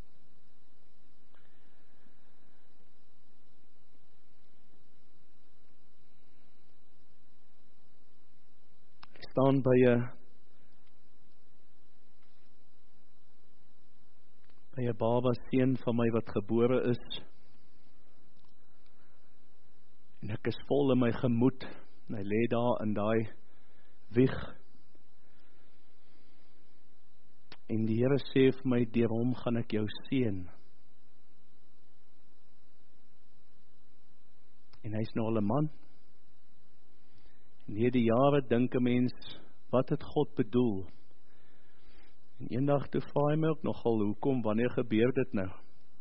Ek staan by 'n baba seun van my wat gebore is, en ek is vol in my gemoed, en hy lê daar in daai wieg. En die Here sê vir my, deur hom gaan ek jou seën. En hy's nou al 'n man. En hierdie jare dink 'n mens, wat het God bedoel? En eendag toe vra hy my ook nogal, hoekom, wanneer gebeur dit nou?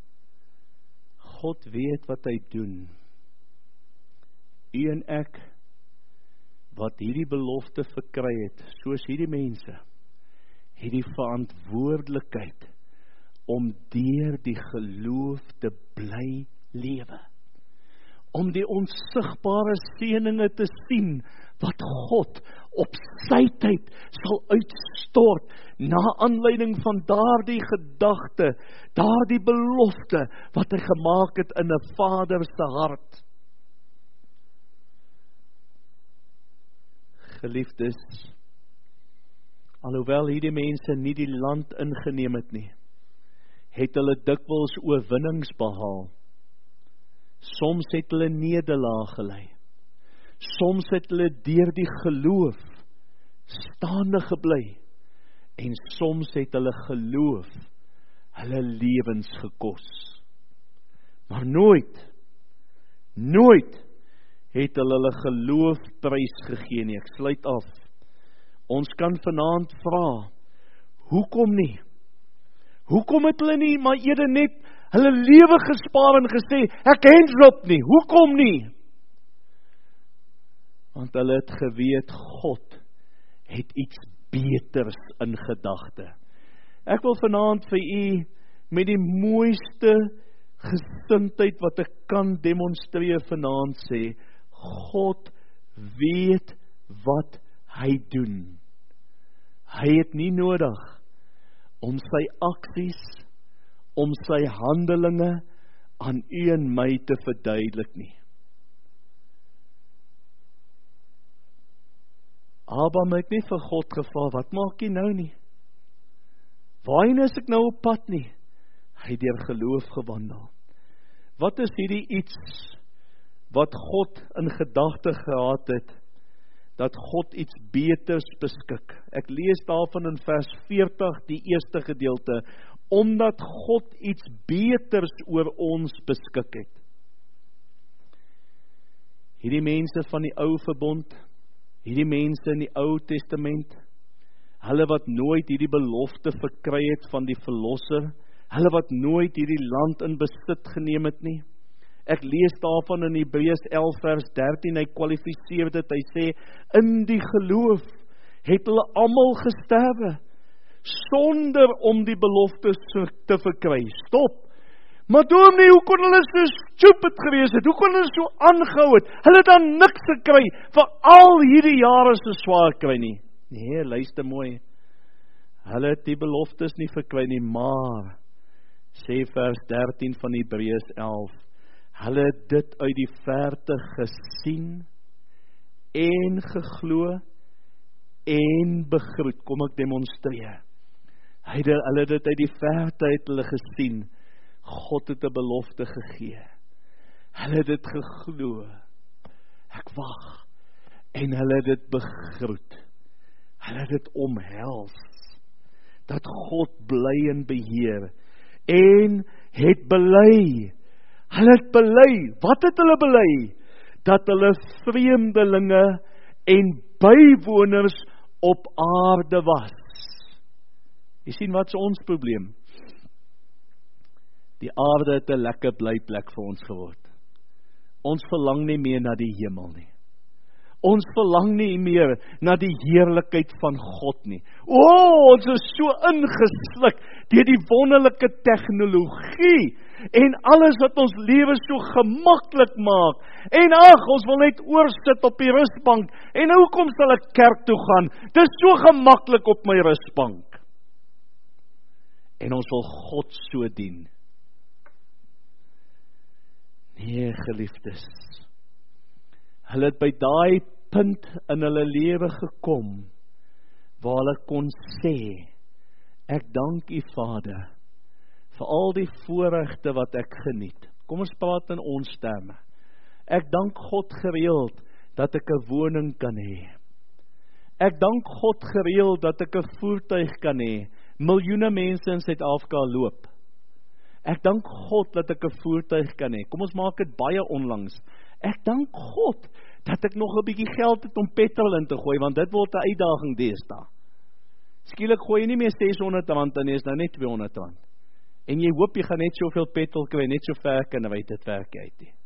God weet wat hy doen. U en ek, wat hierdie belofte verkry het, soos hierdie mense, het die verantwoordelikheid om deur die geloof te bly lewe. Om die onsigbare seëninge te sien, wat God op sy tyd sal uitstort, na aanleiding van daardie gedagte, daardie belofte, wat hy gemaak het in 'n Vader se hart. Geliefdes, alhoewel hierdie mense nie die land ingeneem het nie, het hulle dikwels oorwinnings behaal. Soms het hulle nederlaag gelei. Soms het hulle deur die geloof staande gebly. En soms het hulle geloof hulle lewens gekos. Maar nooit het hulle geloof prys gegee nie. Ek sluit af. Ons kan vanaand vra, hoekom nie? Hoekom het hulle nie maar eerder net hulle lewe gespaar en gesê, ek hands op nie, hoekom nie? Want hulle het geweet, God het iets beters in gedagte. Ek wil vanaand vir u met die mooiste gesindheid wat ek kan demonstreer vanaand sê, God weet wat hy doen. Hy het nie nodig om sy aksies, om sy handelinge aan u en my te verduidelik nie. Abraham het nie vir God gevra, wat maak jy nou nie? Waarheen is ek nou op pad nie? Hy het deur geloof gewandel. Wat is hierdie iets wat God in gedagte gehad het, dat God iets beters beskik? Ek lees daarvan in vers 40, die eerste gedeelte, omdat God iets beters oor ons beskik het. Hierdie mense van die ou verbond, hierdie mense in die Ou Testament, hulle wat nooit hierdie belofte verkry het van die verlosser, hulle wat nooit hierdie land in besit geneem het nie. Ek lees daarvan in Hebreërs 11 vers 13, hy kwalifiseer dit, hy sê, in die geloof het hulle almal gesterwe, sonder om die beloftes te verkry. Stop! Maar dominee, hoe kon hulle so stupid gewees het? Hoe kon hulle so aangehou het? Hulle het dan niks gekry vir al hierdie jare so swaar kry nie. Nee, luister mooi. Hulle het die beloftes nie verkry nie, maar, sê vers 13 van Hebreërs 11, hulle het dit uit die verte gesien, en geglo, en begroet. Kom ek demonstreer. Hulle het dit uit die verte uit hulle gesien, God het 'n belofte gegee. Hulle het dit geglo. Ek wag. En hulle het dit begroet. Hulle het dit omhels. Dat God bly en beheer. En het bely. Hulle het bely. Wat het hulle bely? Dat hulle vreemdelinge en bywoners op aarde was. Jy sien, wat is ons probleem? Die aarde het 'n lekker blyplek vir ons geword. Ons verlang nie meer na die hemel nie. Ons verlang nie meer na die heerlikheid van God nie. Ons is so ingesluk deur die wonderlike tegnologie en alles wat ons lewe so gemaklik maak. En ons wil net oorsit op die rusbank. En hoekom sal ek kerk toe gaan? Dit is so gemaklik op my rusbank. En ons wil God so dien. Nee, geliefdes. Hulle het by daai punt in hulle lewe gekom, waar hulle kon sê, ek dank U Vader, vir al die voorregte wat ek geniet. Kom ons praat in ons terme. Ek dank God gereeld, dat ek 'n woning kan hê. Ek dank God gereeld, dat ek 'n voertuig kan hê. Miljoene mense in Suid-Afrika loop. Ek dank God dat ek 'n voertuig kan hê. Kom ons maak dit baie onlangs. Ek dank God dat ek nog 'n bietjie geld het om petrol in te gooi, want dit word 'n uitdaging deesdae. Skielik gooi jy nie meer R600 in nie, is nou net R200. En jy hoop jy gaan net soveel petrol kry, net so ver kan uit dit werk uit nie.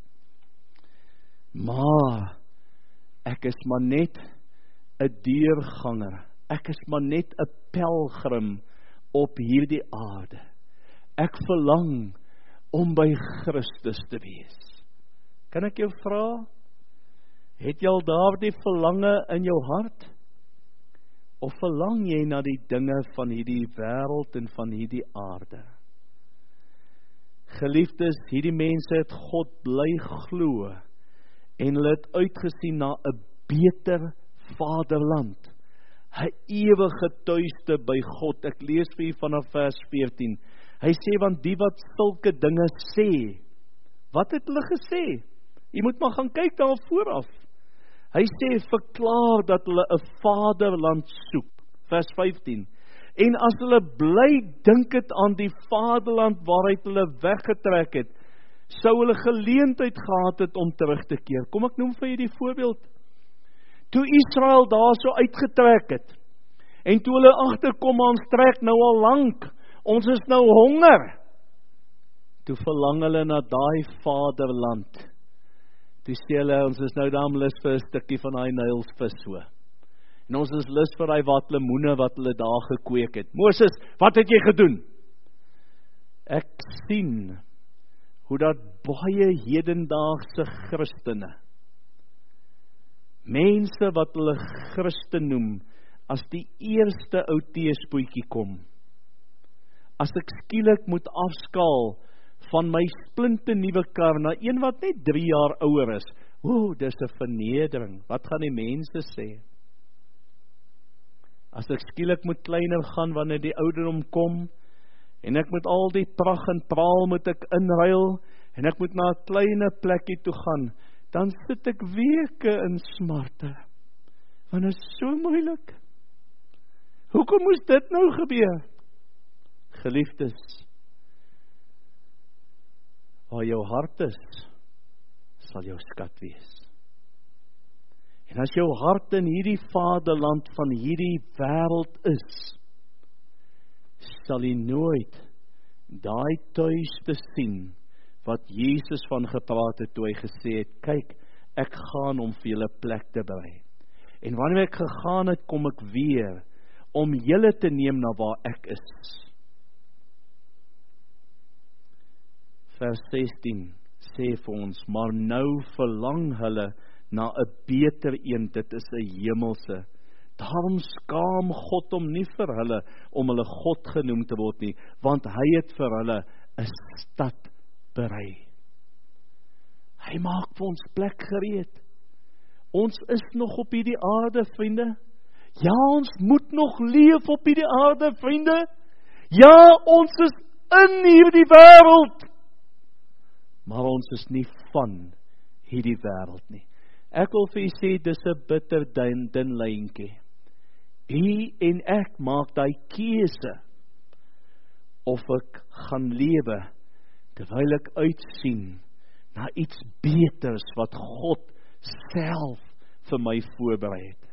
Maar ek is maar net 'n deurganger. Ek is maar net 'n pelgrim op hierdie aarde. Ek verlang om by Christus te wees. Kan ek jou vra, het jy al daardie verlange in jou hart? Of verlang jy na die dinge van hierdie wêreld en van hierdie aarde? Geliefdes, hierdie mense het God bly glo en hulle het uitgesien na 'n beter vaderland, 'n ewige tuiste by God. Ek lees vir u vanaf vers 14. Hy sê, want die wat sulke dinge sê, wat het hulle gesê? Jy moet maar gaan kyk daar vooraf. Hy sê, verklaar dat hulle 'n vaderland soek. Vers 15. En as hulle bly dink het aan die vaderland waaruit hulle weggetrek het, sou hulle geleentheid gehad het om terug te keer. Kom ek noem vir julle die voorbeeld. Toe Israel daar so uitgetrek het, en toe hulle agterkom, ons trek nou al lank, ons is nou honger. Toe verlang hulle na daai vaderland. Toe sê hulle, ons is nou daar lus vir 'n stukkie van daai Nylvis so. En ons is lus vir daai wat lemoene wat hulle daar gekweek het. Moses, wat het jy gedoen? Ek sien hoe dat baie hedendaagse Christene, mense wat hulle Christen noem, as die eerste ou teespoetjie kom, as ek skielik moet afskaal van my splinte nuwe kar na een wat net 3 jaar ouer is, dis 'n vernedering, wat gaan die mense sê? As ek skielik moet kleiner gaan wanneer die ouderdom kom, en ek moet al die pragt en praal moet ek inruil, en ek moet na 'n kleine plekkie toe gaan, dan sit ek weke in smarte, want dit is so moeilik. Hoekom moes dit nou gebeur? Geliefdes, waar jou hart is, sal jou skat wees. En as jou hart in hierdie vaderland van hierdie wêreld is, sal jy nooit daai tuiste sien wat Jesus van gepraat het toe hy gesê het, kyk, ek gaan om vir julle plek te berei. En wanneer ek gegaan het, kom ek weer om julle te neem na waar ek is. Vers 16 sê vir ons, maar nou verlang hulle na 'n beter een, dit is 'n hemelse. Daarom skaam God hom nie vir hulle, om hulle God genoem te word nie, want hy het vir hulle 'n stad berei. Hy maak vir ons plek gereed. Ons is nog op hierdie aarde, vriende. Ja, ons moet nog leef op hierdie aarde, vriende. Ja, ons is in hierdie wêreld, maar ons is nie van hierdie wêreld nie. Ek wil vir u sê, dis 'n bitter dun lyntjie. U en ek maak daai keuse, of ek gaan lewe, terwyl ek uitsien na iets beters wat God self vir my voorberei het.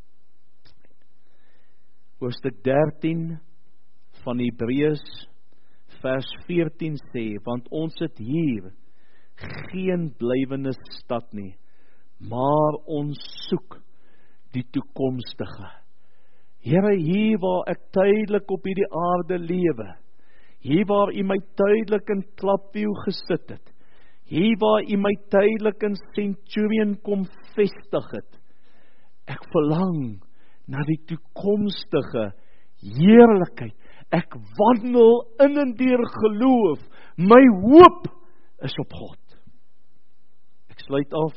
Hoofstuk 13 van Hebreërs vers 14 sê, want ons het hier geen blywende stad nie, maar ons soek die toekomstige. Here, hier waar ek tydelik op hierdie aarde lewe, hier waar u my tydelik in Klapview gesit het, hier waar u my tydelik in Centurion kom vestig het, ek verlang na die toekomstige heerlikheid. Ek wandel in en deur geloof, my hoop is op God. Ek sluit af.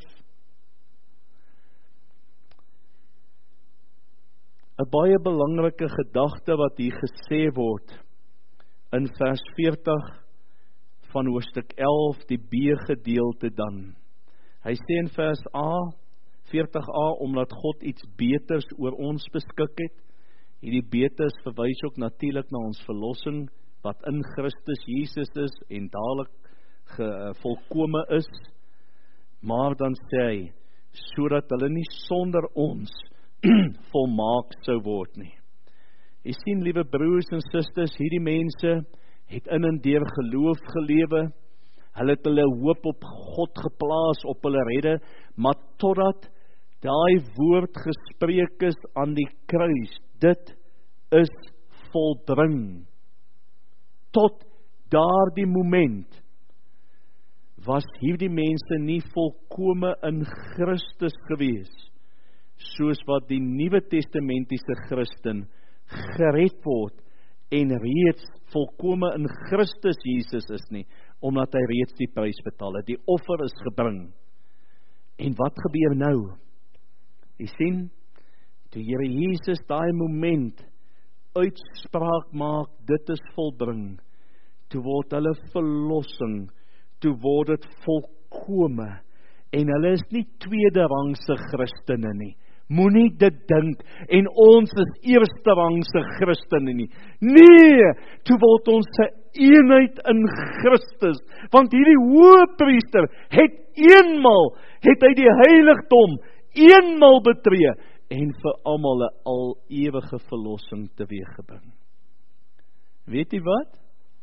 'n baie belangrike gedagte wat hier gesê word in vers 40 van hoofstuk 11, die B gedeelte dan. Hy sê in vers 40a, omdat God iets beters oor ons beskik het. Hierdie beters verwys ook natuurlik na ons verlossing, wat in Christus Jesus is, en dadelik volkome is. Maar dan sê hy, sodat hulle nie sonder ons volmaak sou word nie. Jy sien, liewe broers en susters, hierdie mense het in en deur geloof gelewe, hulle het hulle hoop op God geplaas, op hulle redde, maar totdat daai woord gespreek is aan die kruis, dit is volbring. Tot daardie moment was hierdie mense nie volkome in Christus gewees, soos wat die Nuwe Testamentiese Christen gered word en reeds volkome in Christus Jesus is nie, omdat hy reeds die prys betaal het. Die offer is gebring. En wat gebeur nou? Jy sien, toe Here Jesus daai moment uitspraak maak, dit is volbring, toe word hulle verlossing, toe word dit volkome, en hulle is nie tweede rangse Christene nie. Moenie dit dink, en ons is eerste rangse Christene nie. Nee, toe word ons 'n eenheid in Christus, want hierdie hoëpriester het eenmal, het hy die heiligdom eenmal betree, en vir almal 'n al ewige verlossing teweeggebring. Weet jy wat?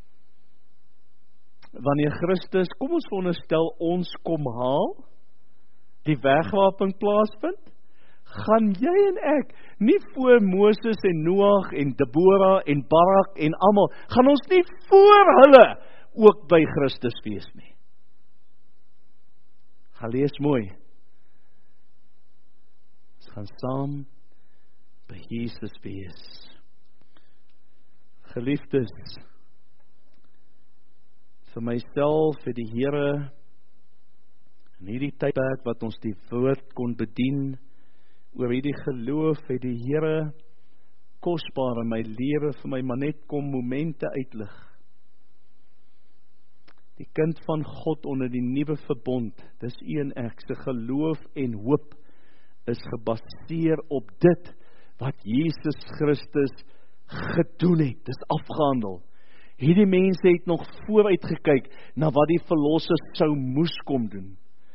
Wanneer Christus, kom ons veronderstel, ons kom haal, die wegwaping plaasvind, gaan jy en ek nie voor Moses en Noag en Deborah en Barak en almal, gaan ons nie voor hulle ook by Christus wees nie. Gaan lees mooi. Ons gaan saam by Jesus wees. Geliefdes, vir myself, vir die Here, in hierdie tydperk wat ons die woord kon bedien, oor hierdie geloof, het die Here kosbaar in my lewe vir my maar net kom momente uitlig. Die kind van God onder die nuwe verbond, dis u en ek, se geloof en hoop is gebaseer op dit wat Jesus Christus gedoen het. Dis afgehandel. Hierdie mense het nog vooruit gekyk na wat die verlosser sou moes kom doen.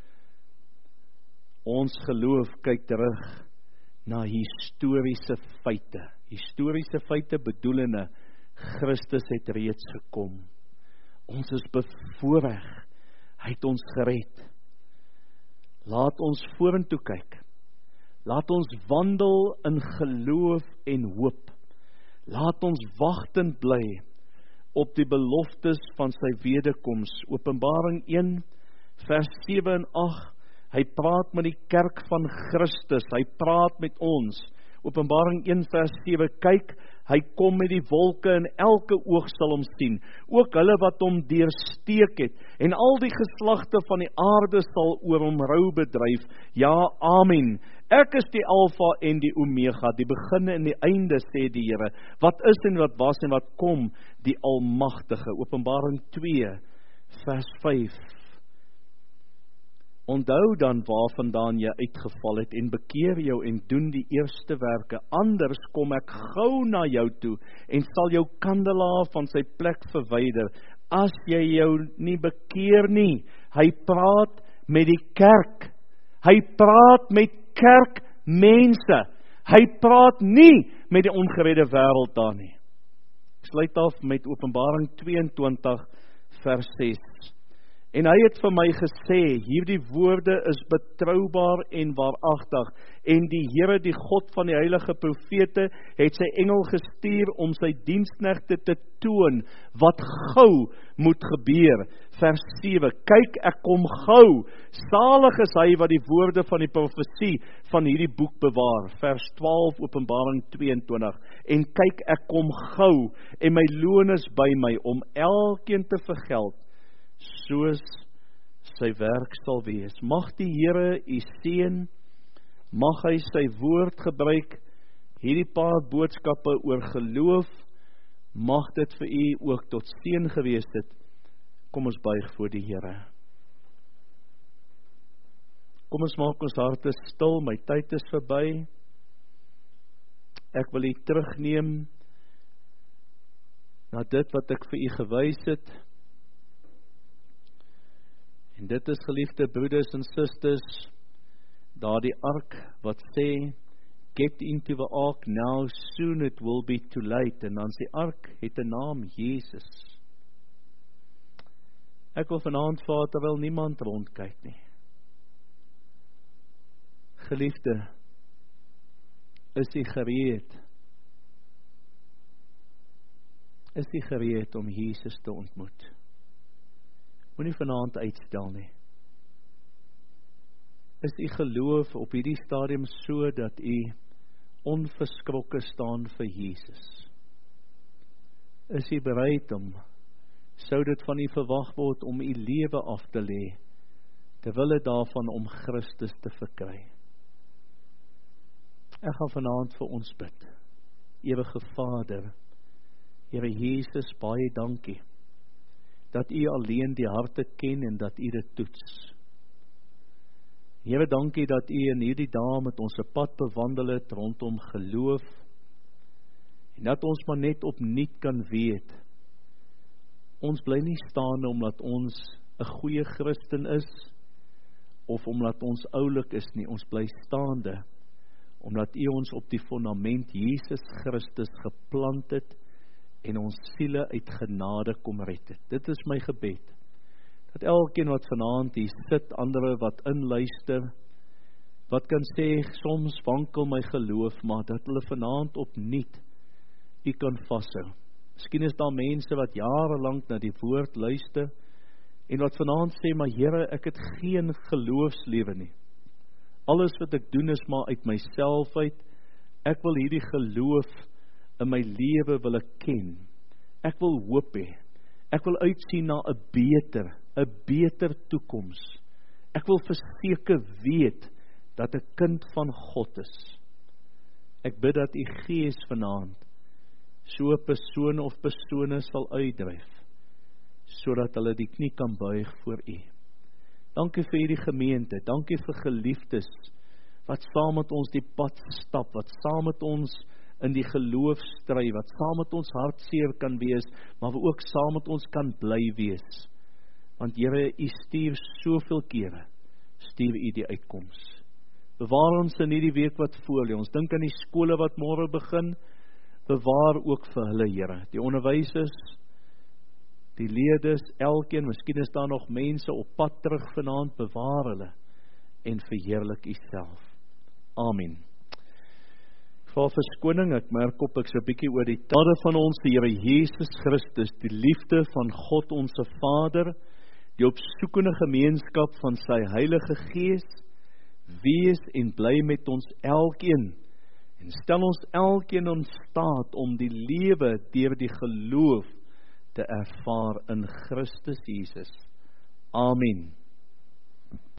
Ons geloof kyk terug na historiese feite. Historiese feite bedoelende, Christus het reeds gekom. Ons is bevoorreg. Hy het ons gered. Laat ons vorentoe kyk. Laat ons wandel in geloof en hoop. Laat ons wagtend bly op die beloftes van sy wederkoms. Openbaring 1 vers 7 en 8. Hy praat met die kerk van Christus. Hy praat met ons. Openbaring 1 vers 7. Kyk, hy kom met die wolke en elke oog sal hom sien. Ook hulle wat hom deursteek het. En al die geslagte van die aarde sal oor hom rou bedryf. Ja, amen. Ek is die Alfa en die Omega, die begin en die einde, sê die Here. Wat is en wat was en wat kom, die Almagtige. Openbaring 2 vers 5. Onthou dan waarvandaan jy uitgeval het en bekeer jou en doen die eerste werke. Anders kom ek gou na jou toe en sal jou kandelaar van sy plek verwyder. As jy jou nie bekeer nie. Hy praat met die kerk. Hy praat met kerkmense. Hy praat nie met die ongeredde wêreld daar nie. Ek sluit af met Openbaring 22 vers 6. En hy het vir my gesê, hierdie woorde is betroubaar en waaragtig, en die Here, die God van die heilige profete, het sy engel gestuur om sy diensknegte te toon, wat gou moet gebeur. Vers 7, kyk, ek kom gou, salig is hy wat die woorde van die profesie van hierdie boek bewaar. Vers 12, Openbaring 22, en kyk, ek kom gou, en my loon is by my, om elkeen te vergeld, soos sy werk sal wees. Mag die Here u seën, mag hy sy woord gebruik, hierdie paar boodskappe oor geloof, mag dit vir u ook tot seën gewees het. Kom ons buig voor die Here. Kom ons maak ons harte stil, my tyd is verby. Ek wil u terugneem na dit wat ek vir u gewys het. En dit is, geliefde broeders en susters, daar die ark wat sê, get into the ark now, soon it will be too late. En dan die ark het 'n naam, Jesus. Ek wil vanaand vaar terwyl niemand rondkyk nie. Geliefde, is u gereed? Is u gereed om Jesus te ontmoet? Moenie vanaand uitstel nie. Is u geloof op hierdie stadium so dat u onverskrokke staan vir Jesus? Is u bereid om, sou dit van u verwag word, om u lewe af te lê, terwille daarvan om Christus te verkry? Ek gaan vanaand vir ons bid. Ewige Vader, Here Jesus, baie dankie dat u alleen die harte ken en dat u dit toets. Here, dankie dat u in hierdie dae met ons 'n pad bewandel het rondom geloof, en dat ons maar net opnuut kan weet, ons bly nie staande omdat ons 'n goeie Christen is, of omdat ons oulik is nie, ons bly staande, omdat u ons op die fondament Jesus Christus geplant het, en ons siele uit genade kom red het. Dit is my gebed, dat elkeen wat vanaand hier sit, ander wat inluister, wat kan sê, soms wankel my geloof, maar dat hulle vanaand opnuut U kan vashou. Miskien is daar mense wat jarelang na die woord luister, en wat vanaand sê, maar Here, ek het geen geloofslewe nie. Alles wat ek doen is maar uit myself uit. Ek wil hierdie geloof in my lewe wil ek ken. Ek wil hoop hê. Ek wil uitsien na 'n beter toekoms. Ek wil verseker weet dat ek kind van God is. Ek bid dat U Gees vanaand so 'n persoon of persone sal uitdryf, sodat hulle die knie kan buig voor U. Dankie vir hierdie gemeente, dankie vir geliefdes, wat saam met ons die pad stap, wat saam met ons in die geloof stry, wat saam met ons hartseer kan wees, maar wat ook saam met ons kan bly wees. Want Here, U stuur soveel kere, stuur U die uitkoms. Bewaar ons in hierdie week wat voor lê. Ons dink aan die skole wat môre begin, bewaar ook vir hulle, Here, die onderwysers, die leerders, elkeen, miskien is daar nog mense op pad terug vanaand, bewaar hulle en verheerlik U self. Amen. Vir verskoning, ek merk op ek so 'n bietjie oor die tade van ons Here Jesus Christus, die liefde van God ons Vader, die opsoekende gemeenskap van sy Heilige Gees, wees en bly met ons elkeen, en stel ons elkeen in staat om die lewe deur die geloof te ervaar in Christus Jesus. Amen.